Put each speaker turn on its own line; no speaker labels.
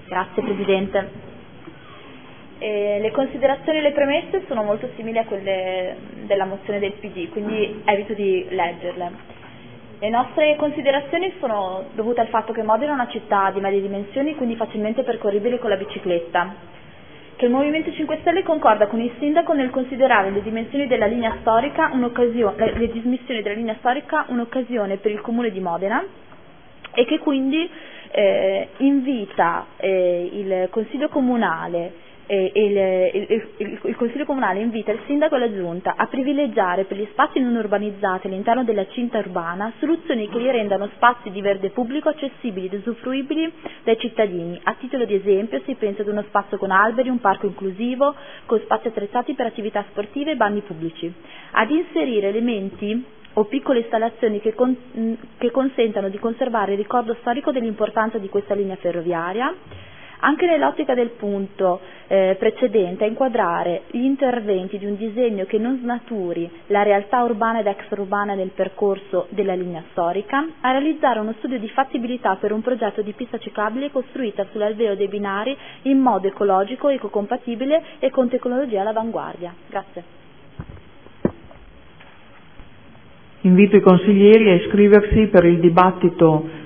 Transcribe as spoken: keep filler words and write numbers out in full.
Grazie Presidente. Eh, le considerazioni e le premesse sono molto simili a quelle della mozione del P D, quindi evito di leggerle. Le nostre considerazioni sono dovute al fatto che Modena è una città di medie dimensioni, quindi facilmente percorribile con la bicicletta, che il Movimento cinque Stelle concorda con il Sindaco nel considerare le dimensioni della linea storica un'occasione, le dismissioni della linea storica un'occasione per il Comune di Modena e che quindi eh, invita eh, il Consiglio Comunale E il, il, il, il Consiglio Comunale invita il Sindaco e la Giunta a privilegiare per gli spazi non urbanizzati all'interno della cinta urbana soluzioni che li rendano spazi di verde pubblico accessibili ed usufruibili dai cittadini. A titolo di esempio si pensa ad uno spazio con alberi, un parco inclusivo, con spazi attrezzati per attività sportive e bagni pubblici. Ad inserire elementi o piccole installazioni che, con, che consentano di conservare il ricordo storico dell'importanza di questa linea ferroviaria. Anche nell'ottica del punto eh, precedente, a inquadrare gli interventi di un disegno che non snaturi la realtà urbana ed extraurbana del percorso della linea storica, a realizzare uno studio di fattibilità per un progetto di pista ciclabile costruita sull'alveo dei binari in modo ecologico, ecocompatibile e con tecnologia all'avanguardia. Grazie.
Invito i consiglieri a iscriversi per il dibattito